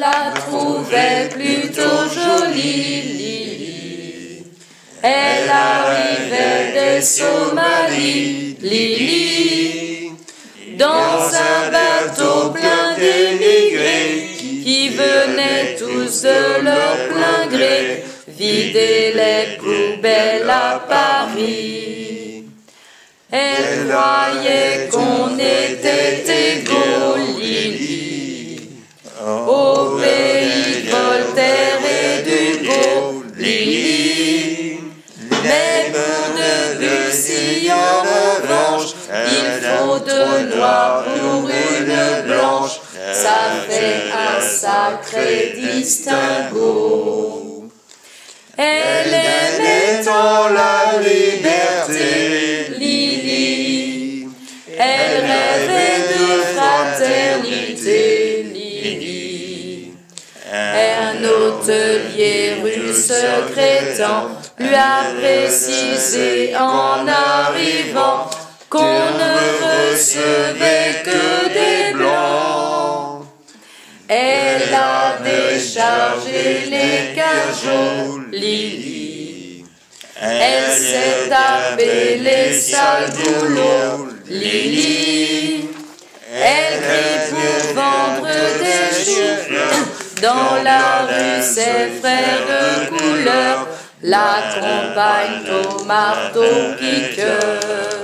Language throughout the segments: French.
la trouvait plutôt jolie, Lily. Elle arrivait des Somalies, Lily, dans un bateau plein d'émigrés qui venaient tous de leur plein gré vider les poubelles à Paris. Elle croyait qu'on était égaux, Lily, au pays de Voltaire et d'Hugo, Lily. Mais pour Debussy, en revanche, il faut deux noirs pour une blanche. Ça fait un sacré distinguo. Elle aimait tant la liberté, Lily. Elle rêvait de fraternité, Lily. Un hôtelier russe secrétant lui a précisé en arrivant qu'on ne recevait que des blancs. Elle a déchargé les cajots, Lily. Elle s'est tapé les sales boulots, Lily. Elle crie pour vendre des choux dans la rue, ses frères de couleur l'accompagnent au marteau-piqueur.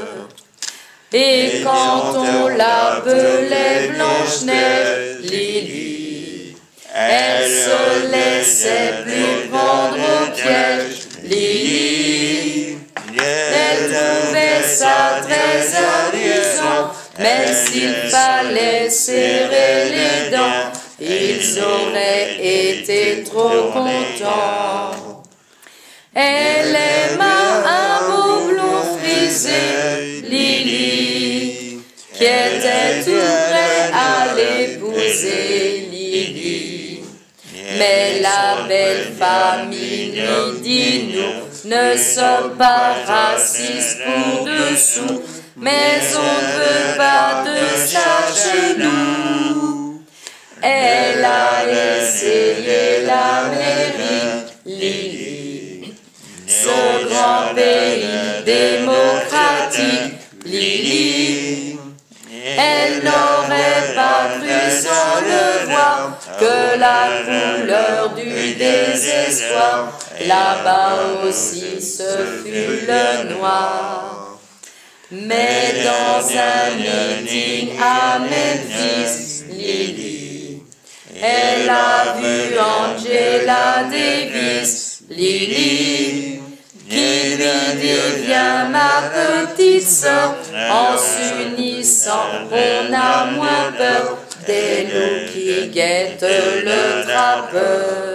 Et quand on l'appelait Blanche-Neige, Lily, elle se laissait plus prendre au piège, Lily. Elle trouvait ça très amusant, mais s'il fallait serrer les dents, ils auraient été trop contents. Elle aima un beau blond frisé, Lily, qui était tout prêt à l'épouser, Lily. Mais la belle famille lui dit nous ne sommes pas racistes pour dessous, mais on ne veut pas de ça chez nous. Elle a essayé l'Amérique, Lily, ce grand pays démocratique, Lily. Elle n'aurait pas cru sans le voir que la couleur du désespoir, là-bas aussi ce fut le noir. Mais dans un meeting à Memphis, Lily, elle a vu Angela Davis, Lily, qui lui dit viens ma petite sœur, en s'unissant on a moins peur des loups qui guettent le trappeur.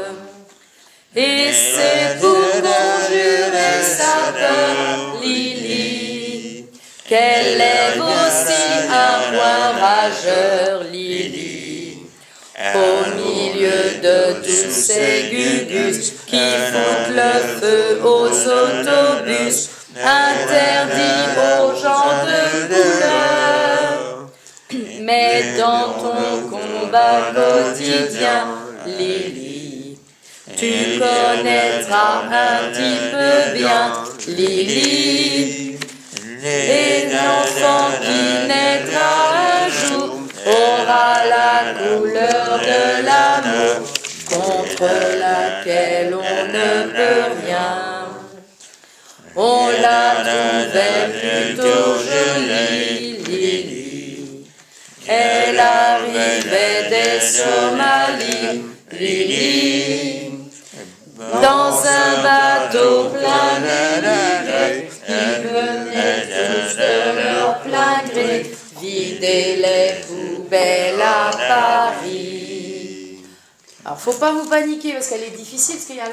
Et c'est pour conjurer sa peur, Lily, qu'elle lève aussi un point rageur, Lily. Au milieu de tous ces gugus qui foutent le feu aux autobus, interdits aux gens de couleur. Mais dans ton combat quotidien, Lily, tu connaîtras un petit peu bien, Lily, et l'enfant qui naîtra un jour aura la couleur de l'amour contre laquelle on ne peut rien. On la trouvait plutôt jolie, Lily. Elle arrivait des Somalies, Lily, dans un bateau plein d'émigrés qui venaient tous de leur plein gré vider les poubelles à Paris. Alors, faut pas vous paniquer parce qu'elle est difficile, parce qu'il y a